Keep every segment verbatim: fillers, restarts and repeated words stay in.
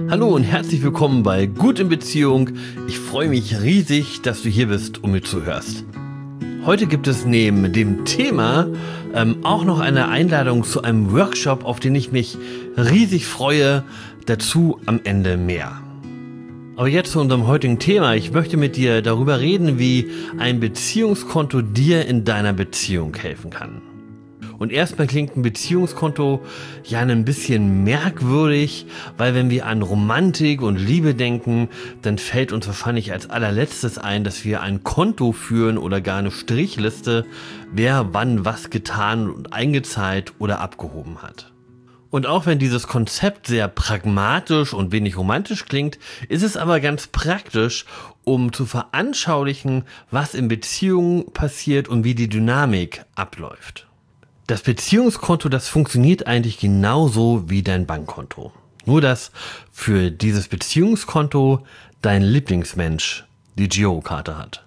Hallo und herzlich willkommen bei Gut in Beziehung. Ich freue mich riesig, dass du hier bist und mir zuhörst. Heute gibt es neben dem Thema ähm, auch noch eine Einladung zu einem Workshop, auf den ich mich riesig freue. Dazu am Ende mehr. Aber jetzt zu unserem heutigen Thema. Ich möchte mit dir darüber reden, wie ein Beziehungskonto dir in deiner Beziehung helfen kann. Und erstmal klingt ein Beziehungskonto ja ein bisschen merkwürdig, weil wenn wir an Romantik und Liebe denken, dann fällt uns wahrscheinlich als allerletztes ein, dass wir ein Konto führen oder gar eine Strichliste, wer wann was getan und eingezahlt oder abgehoben hat. Und auch wenn dieses Konzept sehr pragmatisch und wenig romantisch klingt, ist es aber ganz praktisch, um zu veranschaulichen, was in Beziehungen passiert und wie die Dynamik abläuft. Das Beziehungskonto, das funktioniert eigentlich genauso wie dein Bankkonto. Nur, dass für dieses Beziehungskonto dein Lieblingsmensch die Girokarte hat.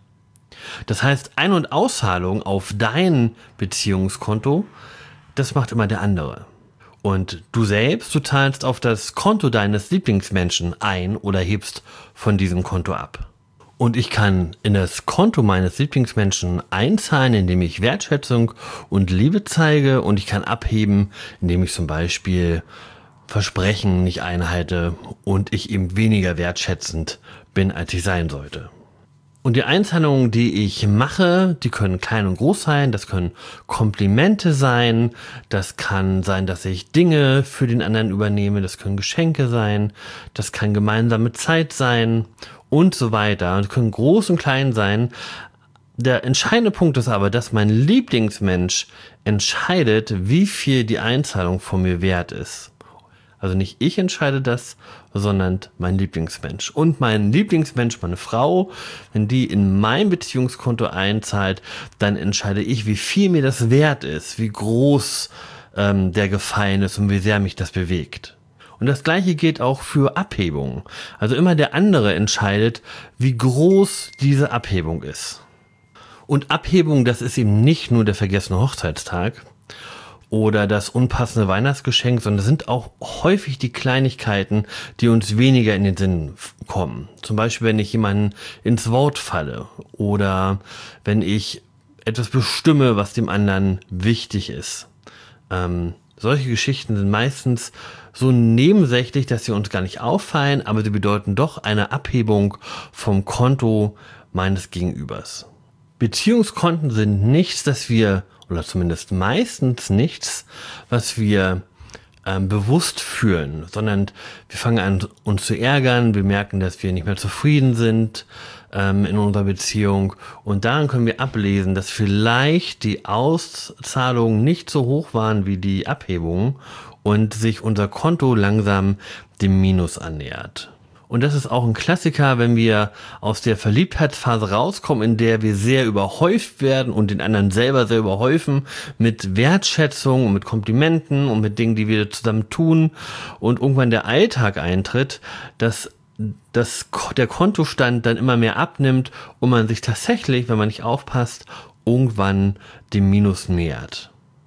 Das heißt, Ein- und Auszahlung auf dein Beziehungskonto, das macht immer der andere. Und du selbst, du zahlst auf das Konto deines Lieblingsmenschen ein oder hebst von diesem Konto ab. Und ich kann in das Konto meines Lieblingsmenschen einzahlen, indem ich Wertschätzung und Liebe zeige, und ich kann abheben, indem ich zum Beispiel Versprechen nicht einhalte und ich eben weniger wertschätzend bin, als ich sein sollte. Und die Einzahlungen, die ich mache, die können klein und groß sein, das können Komplimente sein, das kann sein, dass ich Dinge für den anderen übernehme, das können Geschenke sein, das kann gemeinsame Zeit sein und so weiter. Das können groß und klein sein. Der entscheidende Punkt ist aber, dass mein Lieblingsmensch entscheidet, wie viel die Einzahlung von mir wert ist. Also nicht ich entscheide das, sondern mein Lieblingsmensch. Und mein Lieblingsmensch, meine Frau, wenn die in mein Beziehungskonto einzahlt, dann entscheide ich, wie viel mir das wert ist, wie groß ähm, der Gefallen ist und wie sehr mich das bewegt. Und das Gleiche gilt auch für Abhebungen. Also immer der andere entscheidet, wie groß diese Abhebung ist. Und Abhebung, das ist eben nicht nur der vergessene Hochzeitstag oder das unpassende Weihnachtsgeschenk, sondern das sind auch häufig die Kleinigkeiten, die uns weniger in den Sinn kommen. Zum Beispiel, wenn ich jemanden ins Wort falle oder wenn ich etwas bestimme, was dem anderen wichtig ist. Ähm, solche Geschichten sind meistens so nebensächlich, dass sie uns gar nicht auffallen, aber sie bedeuten doch eine Abhebung vom Konto meines Gegenübers. Beziehungskonten sind nichts, das wir oder zumindest meistens nichts, was wir ähm, bewusst fühlen, sondern wir fangen an, uns zu ärgern, wir merken, dass wir nicht mehr zufrieden sind ähm, in unserer Beziehung, und daran können wir ablesen, dass vielleicht die Auszahlungen nicht so hoch waren wie die Abhebungen und sich unser Konto langsam dem Minus annähert. Und das ist auch ein Klassiker, wenn wir aus der Verliebtheitsphase rauskommen, in der wir sehr überhäuft werden und den anderen selber sehr überhäufen mit Wertschätzung und mit Komplimenten und mit Dingen, die wir zusammen tun, und irgendwann der Alltag eintritt, dass, dass der Kontostand dann immer mehr abnimmt und man sich tatsächlich, wenn man nicht aufpasst, irgendwann dem Minus nähert.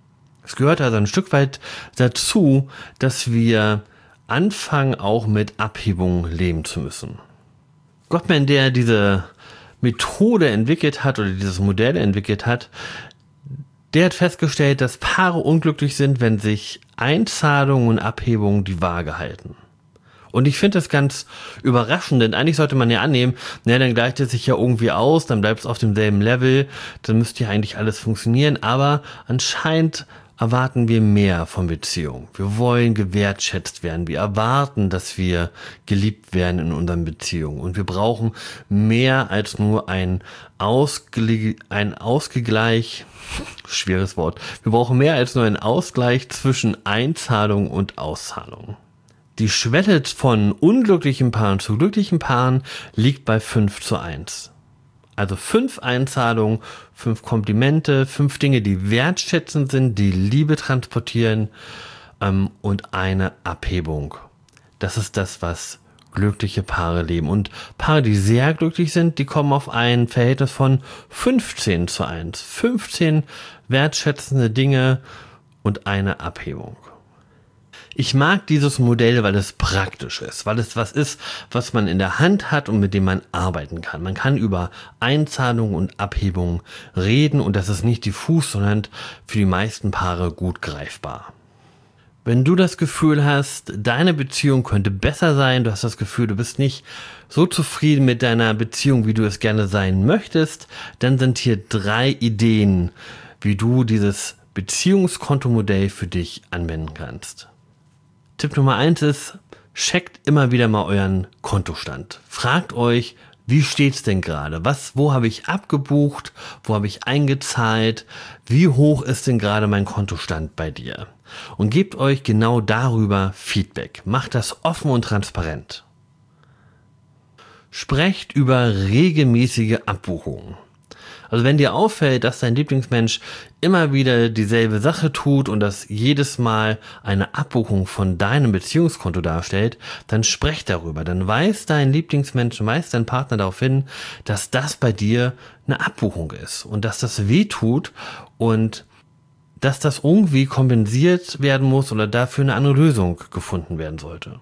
Es gehört also ein Stück weit dazu, dass wir anfangen, auch mit Abhebungen leben zu müssen. Gottman, der diese Methode entwickelt hat oder dieses Modell entwickelt hat, der hat festgestellt, dass Paare unglücklich sind, wenn sich Einzahlungen und Abhebungen die Waage halten. Und ich finde das ganz überraschend, denn eigentlich sollte man ja annehmen, naja, dann gleicht es sich ja irgendwie aus, dann bleibt es auf demselben Level, dann müsste ja eigentlich alles funktionieren, aber anscheinend erwarten wir mehr von Beziehungen. Wir wollen gewertschätzt werden. Wir erwarten, dass wir geliebt werden in unseren Beziehungen. Und wir brauchen mehr als nur ein, Ausgle- ein Ausgleich, schweres Wort. Wir brauchen mehr als nur einen Ausgleich zwischen Einzahlung und Auszahlung. Die Schwelle von unglücklichen Paaren zu glücklichen Paaren liegt bei fünf zu eins. Also fünf Einzahlungen, fünf Komplimente, fünf Dinge, die wertschätzend sind, die Liebe transportieren, ähm, und eine Abhebung. Das ist das, was glückliche Paare leben. Und Paare, die sehr glücklich sind, die kommen auf ein Verhältnis von fünfzehn zu eins. fünfzehn wertschätzende Dinge und eine Abhebung. Ich mag dieses Modell, weil es praktisch ist, weil es was ist, was man in der Hand hat und mit dem man arbeiten kann. Man kann über Einzahlungen und Abhebungen reden und das ist nicht diffus, sondern für die meisten Paare gut greifbar. Wenn du das Gefühl hast, deine Beziehung könnte besser sein, du hast das Gefühl, du bist nicht so zufrieden mit deiner Beziehung, wie du es gerne sein möchtest, dann sind hier drei Ideen, wie du dieses Beziehungskontomodell für dich anwenden kannst. Tipp Nummer eins ist, checkt immer wieder mal euren Kontostand. Fragt euch, wie steht's denn gerade? Was, wo habe ich abgebucht? Wo habe ich eingezahlt? Wie hoch ist denn gerade mein Kontostand bei dir? Und gebt euch genau darüber Feedback. Macht das offen und transparent. Sprecht über regelmäßige Abbuchungen. Also wenn dir auffällt, dass dein Lieblingsmensch immer wieder dieselbe Sache tut und das jedes Mal eine Abbuchung von deinem Beziehungskonto darstellt, dann sprech darüber. Dann weist dein Lieblingsmensch, weist dein Partner darauf hin, dass das bei dir eine Abbuchung ist und dass das weh tut und dass das irgendwie kompensiert werden muss oder dafür eine andere Lösung gefunden werden sollte.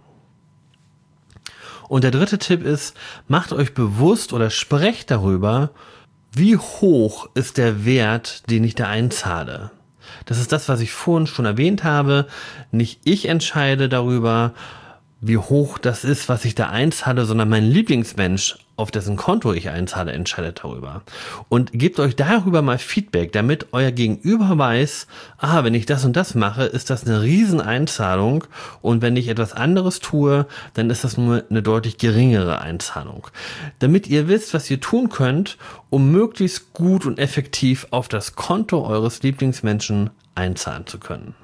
Und der dritte Tipp ist, macht euch bewusst oder sprecht darüber, wie hoch ist der Wert, den ich da einzahle? Das ist das, was ich vorhin schon erwähnt habe. Nicht ich entscheide darüber, wie hoch das ist, was ich da einzahle, sondern mein Lieblingsmensch, auf dessen Konto ich einzahle, entscheidet darüber. Und gebt euch darüber mal Feedback, damit euer Gegenüber weiß, ah, wenn ich das und das mache, ist das eine Rieseneinzahlung und wenn ich etwas anderes tue, dann ist das nur eine deutlich geringere Einzahlung. Damit ihr wisst, was ihr tun könnt, um möglichst gut und effektiv auf das Konto eures Lieblingsmenschen einzahlen zu können.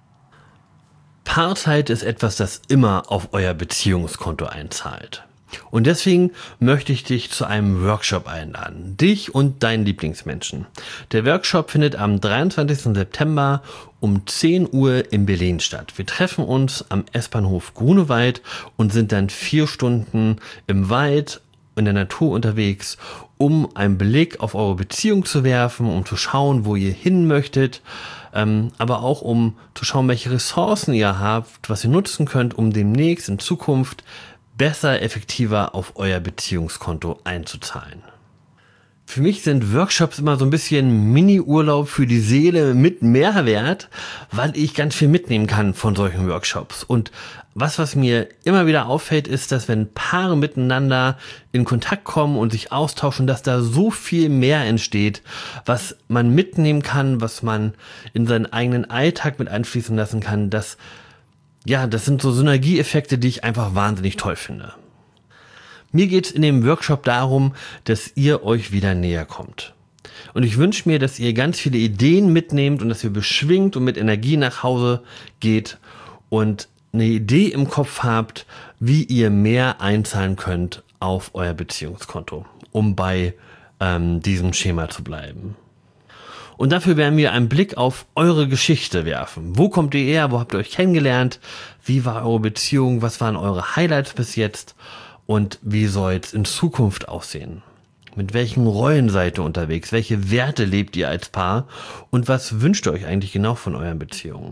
Paarzeit ist etwas, das immer auf euer Beziehungskonto einzahlt. Und deswegen möchte ich dich zu einem Workshop einladen. Dich und deinen Lieblingsmenschen. Der Workshop findet am dreiundzwanzigsten September um zehn Uhr in Berlin statt. Wir treffen uns am S-Bahnhof Grunewald und sind dann vier Stunden im Wald, in der Natur unterwegs, um einen Blick auf eure Beziehung zu werfen, um zu schauen, wo ihr hin möchtet, ähm, aber auch um zu schauen, welche Ressourcen ihr habt, was ihr nutzen könnt, um demnächst in Zukunft besser, effektiver auf euer Beziehungskonto einzuzahlen. Für mich sind Workshops immer so ein bisschen Mini-Urlaub für die Seele mit Mehrwert, weil ich ganz viel mitnehmen kann von solchen Workshops. Und was, was mir immer wieder auffällt, ist, dass wenn Paare miteinander in Kontakt kommen und sich austauschen, dass da so viel mehr entsteht, was man mitnehmen kann, was man in seinen eigenen Alltag mit einfließen lassen kann. Das, ja, das sind so Synergieeffekte, die ich einfach wahnsinnig toll finde. Mir geht's in dem Workshop darum, dass ihr euch wieder näher kommt. Und ich wünsche mir, dass ihr ganz viele Ideen mitnehmt und dass ihr beschwingt und mit Energie nach Hause geht und eine Idee im Kopf habt, wie ihr mehr einzahlen könnt auf euer Beziehungskonto, um bei ähm, diesem Schema zu bleiben. Und dafür werden wir einen Blick auf eure Geschichte werfen. Wo kommt ihr her? Wo habt ihr euch kennengelernt? Wie war eure Beziehung? Was waren eure Highlights bis jetzt? Und wie soll es in Zukunft aussehen? Mit welchen Rollen seid ihr unterwegs? Welche Werte lebt ihr als Paar? Und was wünscht ihr euch eigentlich genau von euren Beziehungen?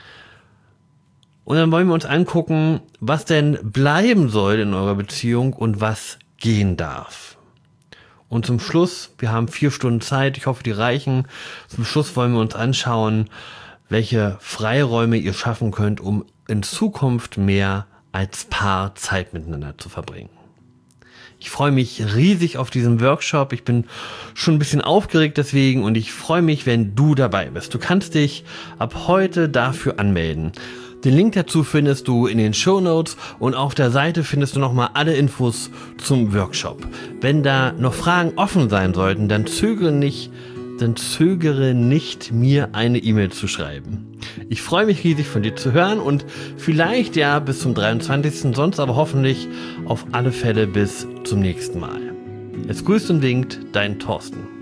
Und dann wollen wir uns angucken, was denn bleiben soll in eurer Beziehung und was gehen darf. Und zum Schluss, wir haben vier Stunden Zeit, ich hoffe, die reichen. Zum Schluss wollen wir uns anschauen, welche Freiräume ihr schaffen könnt, um in Zukunft mehr als Paar Zeit miteinander zu verbringen. Ich freue mich riesig auf diesen Workshop. Ich bin schon ein bisschen aufgeregt deswegen und ich freue mich, wenn du dabei bist. Du kannst dich ab heute dafür anmelden. Den Link dazu findest du in den Shownotes und auf der Seite findest du nochmal alle Infos zum Workshop. Wenn da noch Fragen offen sein sollten, dann zögere nicht, dann zögere nicht, mir eine E-Mail zu schreiben. Ich freue mich riesig von dir zu hören und vielleicht ja bis zum dreiundzwanzigsten sonst aber hoffentlich auf alle Fälle bis zum nächsten Mal. Es grüßt und winkt, dein Thorsten.